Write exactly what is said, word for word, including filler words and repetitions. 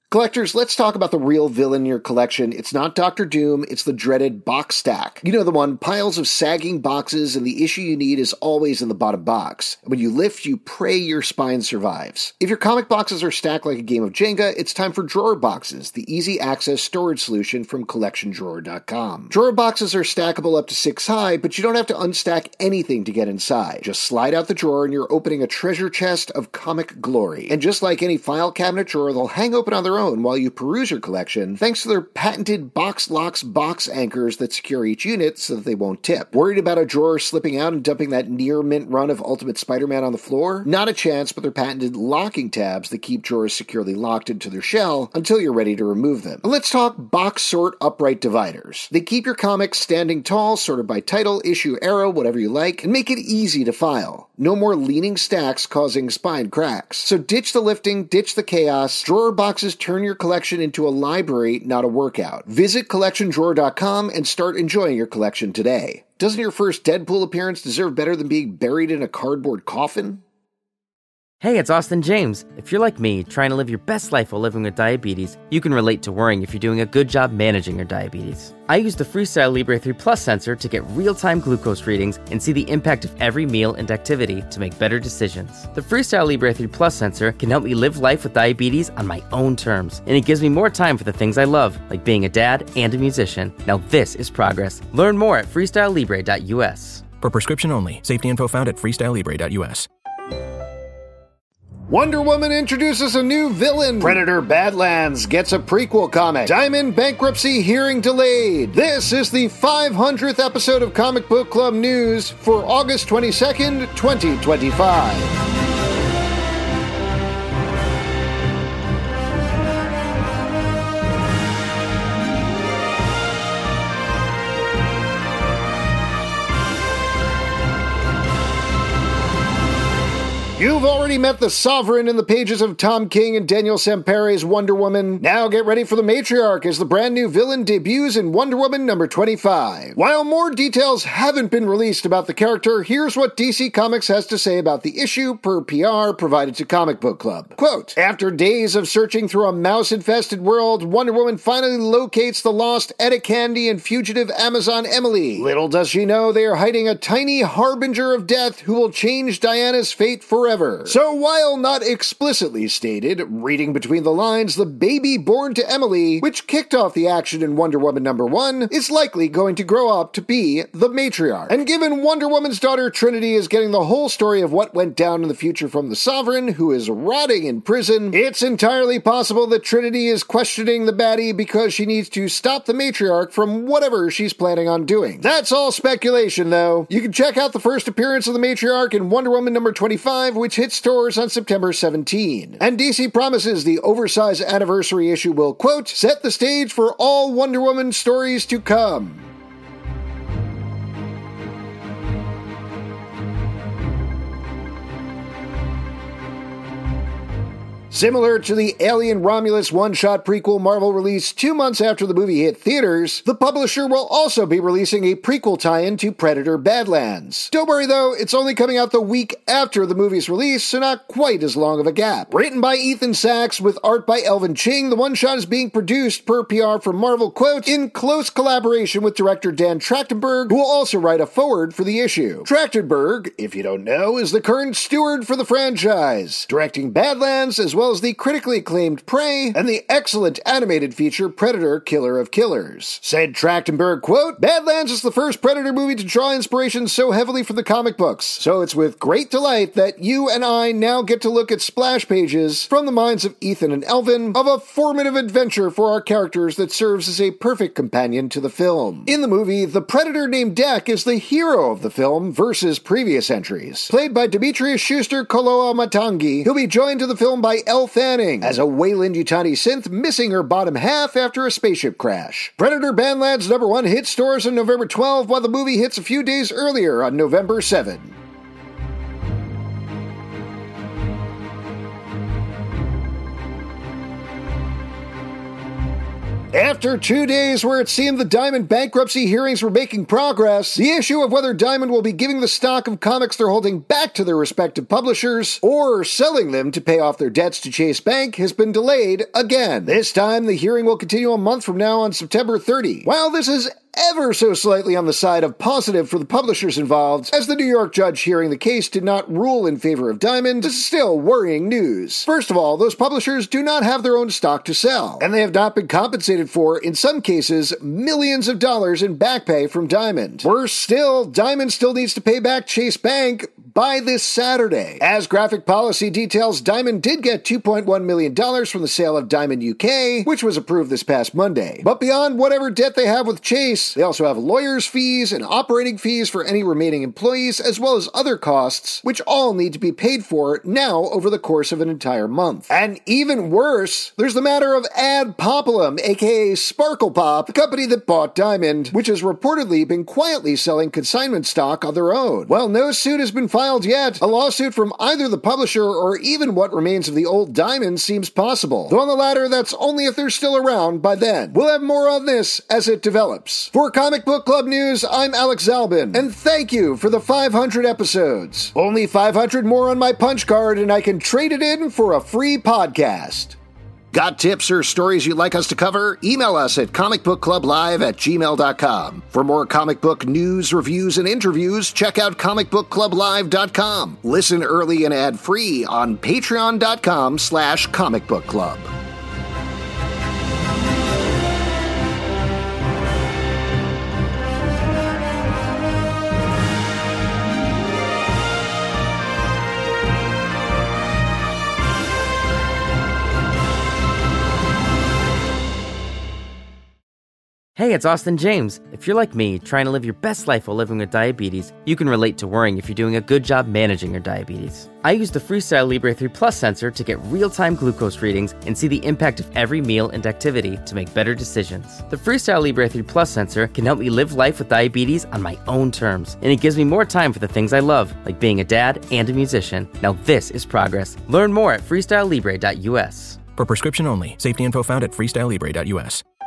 Collectors, let's talk about the real villain in your collection. It's not Doctor Doom, it's the dreaded box stack. You know the one, piles of sagging boxes, and the issue you need is always in the bottom box. And when you lift, you pray your spine survives. If your comic boxes are stacked like a game of Jenga, it's time for Drawer Boxes, the easy access storage solution from collection drawer dot com. Drawer boxes are stackable up to six high, but you don't have to unstack anything to get inside. Just slide out the drawer and you're opening a treasure chest of comic glory. And just like any file cabinet drawer, they'll hang open on their own while you peruse your collection, thanks to their patented box locks box anchors that secure each unit so that they won't tip. Worried about a drawer slipping out and dumping that near mint run of Ultimate Spider-Man on the floor? Not a chance, but their patented locking tabs that keep drawers securely locked into their shell until you're ready to remove them. Let's talk box sort upright dividers. They keep your comics standing tall, sorted by title, issue, era, whatever you like, and make it easy to file. No more leaning stacks causing spine cracks. So ditch the lifting, ditch the chaos. Drawer boxes turn your collection into a library, not a workout. Visit collection drawer dot com and start enjoying your collection today. Doesn't your first Deadpool appearance deserve better than being buried in a cardboard coffin? Hey, it's Austin James. If you're like me, trying to live your best life while living with diabetes, you can relate to worrying if you're doing a good job managing your diabetes. I use the Freestyle Libre three Plus sensor to get real-time glucose readings and see the impact of every meal and activity to make better decisions. The Freestyle Libre three Plus sensor can help me live life with diabetes on my own terms, and it gives me more time for the things I love, like being a dad and a musician. Now this is progress. Learn more at freestyle libre dot u s. For prescription only. Safety info found at freestyle libre dot u s. Wonder Woman introduces a new villain. Predator Badlands gets a prequel comic. Diamond bankruptcy hearing delayed. This is the five hundredth episode of Comic Book Club News for August twenty-second, twenty twenty-five. You've already met the Sovereign in the pages of Tom King and Daniel Sampere's Wonder Woman. Now get ready for the Matriarch as the brand new villain debuts in Wonder Woman number twenty-five. While more details haven't been released about the character, here's what D C Comics has to say about the issue per P R provided to Comic Book Club. Quote, after days of searching through a mouse-infested world, Wonder Woman finally locates the lost Etta Candy and fugitive Amazon Emily. Little does she know they are hiding a tiny harbinger of death who will change Diana's fate forever. So while not explicitly stated, reading between the lines, the baby born to Emily, which kicked off the action in Wonder Woman number one, is likely going to grow up to be the matriarch. And given Wonder Woman's daughter Trinity is getting the whole story of what went down in the future from the Sovereign, who is rotting in prison, it's entirely possible that Trinity is questioning the baddie because she needs to stop the matriarch from whatever she's planning on doing. That's all speculation, though. You can check out the first appearance of the matriarch in Wonder Woman number twenty-five, which hit stores on September seventeenth. And D C promises the oversized anniversary issue will, quote, set the stage for all Wonder Woman stories to come. Similar to the Alien Romulus one-shot prequel Marvel released two months after the movie hit theaters, the publisher will also be releasing a prequel tie-in to Predator Badlands. Don't worry though, it's only coming out the week after the movie's release, so not quite as long of a gap. Written by Ethan Sachs with art by Elvin Ching, the one-shot is being produced, per P R from Marvel, quote, in close collaboration with director Dan Trachtenberg, who will also write a foreword for the issue. Trachtenberg, if you don't know, is the current steward for the franchise, directing Badlands as well as the critically acclaimed Prey and the excellent animated feature Predator Killer of Killers. Said Trachtenberg, quote, Badlands is the first Predator movie to draw inspiration so heavily from the comic books, so it's with great delight that you and I now get to look at splash pages from the minds of Ethan and Elvin of a formative adventure for our characters that serves as a perfect companion to the film. In the movie, the Predator named Dak is the hero of the film versus previous entries. Played by Demetrius Schuster Koloa Matangi, he'll be joined to the film by Elle Fanning as a Weyland-Yutani synth missing her bottom half after a spaceship crash. Predator Badlands number one hit stores on November twelfth, while the movie hits a few days earlier on November seventh. After two days where it seemed the Diamond bankruptcy hearings were making progress, the issue of whether Diamond will be giving the stock of comics they're holding back to their respective publishers or selling them to pay off their debts to Chase Bank has been delayed again. This time, the hearing will continue a month from now on September thirtieth. While this is ever so slightly on the side of positive for the publishers involved, as the New York judge hearing the case did not rule in favor of Diamond, this is still worrying news. First of all, those publishers do not have their own stock to sell, and they have not been compensated for, in some cases, millions of dollars in back pay from Diamond. Worse still, Diamond still needs to pay back Chase Bank by this Saturday. As Graphic Policy details, Diamond did get two point one million dollars from the sale of Diamond U K, which was approved this past Monday. But beyond whatever debt they have with Chase, they also have lawyers' fees and operating fees for any remaining employees, as well as other costs, which all need to be paid for now over the course of an entire month. And even worse, there's the matter of Ad Populum, aka Sparkle Pop, the company that bought Diamond, which has reportedly been quietly selling consignment stock on their own. Well, no suit has been filed yet. A lawsuit from either the publisher or even what remains of the old Diamond seems possible. Though on the latter, that's only if they're still around by then. We'll have more on this as it develops. For Comic Book Club News, I'm Alex Zalbin, and thank you for the five hundred episodes. Only five hundred more on my punch card, and I can trade it in for a free podcast. Got tips or stories you'd like us to cover? Email us at comicbookclublive at gmail dot com. For more comic book news, reviews, and interviews, check out comic book club live dot com. Listen early and ad-free on patreon dot com slash comic book club. Hey, it's Austin James. If you're like me, trying to live your best life while living with diabetes, you can relate to worrying if you're doing a good job managing your diabetes. I use the Freestyle Libre three Plus sensor to get real-time glucose readings and see the impact of every meal and activity to make better decisions. The Freestyle Libre three Plus sensor can help me live life with diabetes on my own terms, and it gives me more time for the things I love, like being a dad and a musician. Now this is progress. Learn more at freestyle libre dot u s. For prescription only. Safety info found at freestyle libre dot u s.